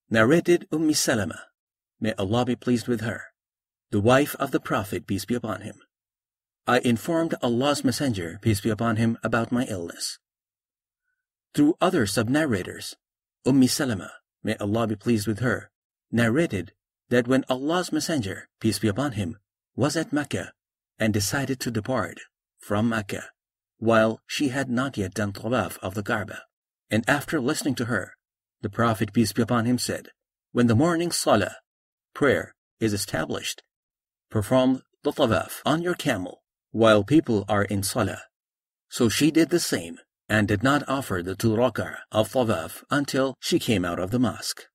Narrated Salama, may Allah be pleased with her, the wife of the Prophet, peace be upon him. I informed Allah's Messenger, peace be upon him, about my illness. Through other sub-narrators, Salama, may Allah be pleased with her, narrated that when Allah's Messenger, peace be upon him, was at Mecca and decided to depart from Mecca, while she had not yet done tawaf of the Kaaba, and after listening to her, the Prophet, peace be upon him, said, when the morning salah, prayer, is established, perform the tawaf on your camel while people are in salah. So she did the same and did not offer the 2 rak'ah of tawaf until she came out of the mosque.